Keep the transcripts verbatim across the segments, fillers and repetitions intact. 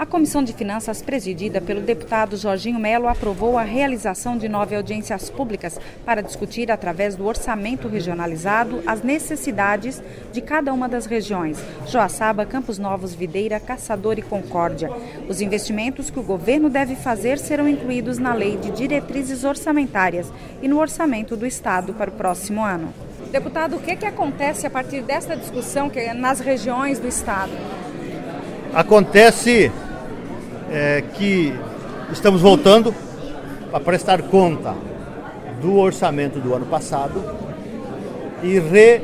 A Comissão de Finanças, presidida pelo deputado Jorginho Melo, aprovou a realização de nove audiências públicas para discutir, através do orçamento regionalizado, as necessidades de cada uma das regiões: Joaçaba, Campos Novos, Videira, Caçador e Concórdia. Os investimentos que o governo deve fazer serão incluídos na Lei de Diretrizes Orçamentárias e no orçamento do Estado para o próximo ano. Deputado, o que, que acontece a partir desta discussão que é nas regiões do Estado? Acontece é, que estamos voltando a prestar conta do orçamento do ano passado e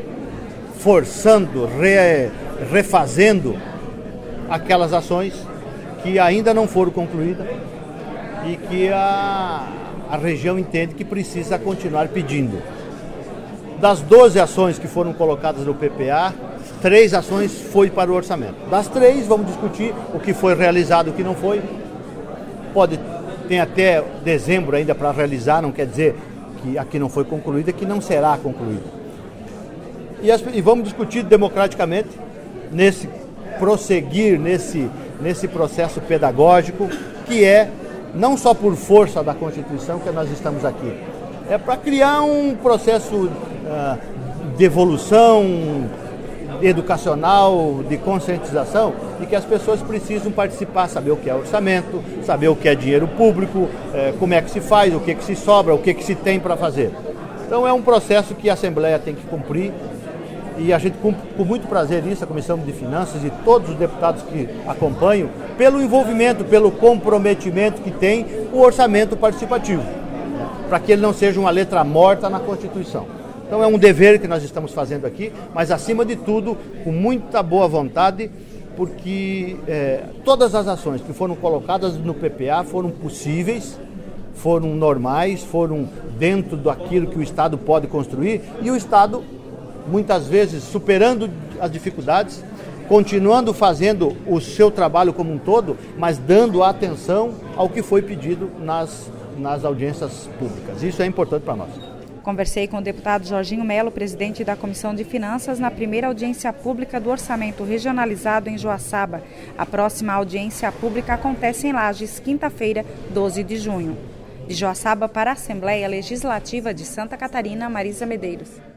reforçando, re, refazendo aquelas ações que ainda não foram concluídas e que a, a região entende que precisa continuar pedindo. Das doze ações que foram colocadas no P P A, três ações foi para o orçamento. Das três, vamos discutir o que foi realizado e o que não foi. Pode, tem até dezembro ainda para realizar, não quer dizer que aqui não foi concluída, que não será concluída. E, as, e vamos discutir democraticamente, nesse prosseguir, nesse, nesse processo pedagógico, que é não só por força da Constituição que nós estamos aqui, é para criar um processo uh, de evolução educacional, de conscientização, e que as pessoas precisam participar, saber o que é orçamento, saber o que é dinheiro público, eh, como é que se faz, o que, que se sobra, o que, que se tem para fazer. Então é um processo que a Assembleia tem que cumprir, e a gente cumpre com muito prazer isso, a Comissão de Finanças e todos os deputados que acompanham, pelo envolvimento, pelo comprometimento que tem o orçamento participativo, para que ele não seja uma letra morta na Constituição. Então é um dever que nós estamos fazendo aqui, mas acima de tudo, com muita boa vontade, porque é, todas as ações que foram colocadas no P P A foram possíveis, foram normais, foram dentro daquilo que o Estado pode construir, e o Estado, muitas vezes, superando as dificuldades, continuando fazendo o seu trabalho como um todo, mas dando atenção ao que foi pedido nas, nas audiências públicas. Isso é importante para nós. Conversei com o deputado Jorginho Melo, presidente da Comissão de Finanças, na primeira audiência pública do orçamento regionalizado em Joaçaba. A próxima audiência pública acontece em Lages, quinta-feira, doze de junho. De Joaçaba para a Assembleia Legislativa de Santa Catarina, Marisa Medeiros.